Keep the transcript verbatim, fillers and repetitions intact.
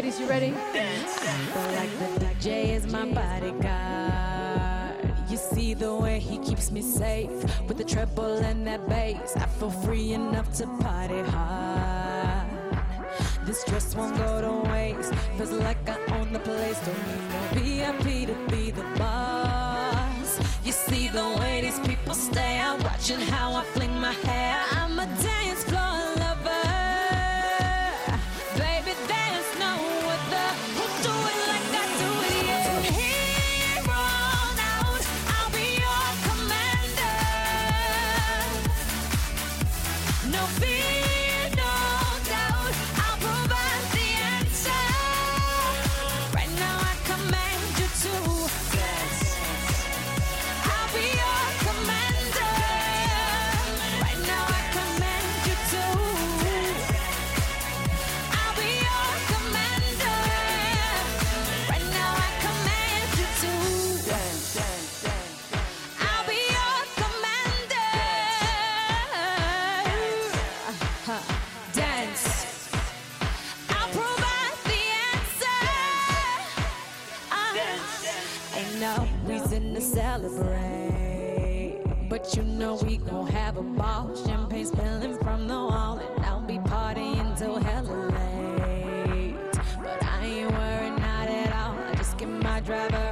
Ladies, you ready? But like the D J is my bodyguard. You see the way he keeps me safe with the treble and that bass. I feel free enough to party hard. This dress won't go to waste. Feels like I own the place. Don't need no V I P to be the boss. You see the way these people stare, watching how I fling my hair. I'm a dance floor lover. Baby, there's no other who do it like I do it. Yeah. From here on out, I'll be your commander. No fear, no doubt, I'll provide the answer. Right now I command you to dance. I'll be your commander. Right now I command you to. I'll be your commander. Right now I command you to dance, dance, dance. I'll be your commander. Uh-huh. Dance. I'll provide the answer. Uh, Ain't no reason to celebrate, but you know we gon' have a ball. Champagne spilling from the wall, and I'll be partying till hella late. But I ain't worried, not at all. I just get my driver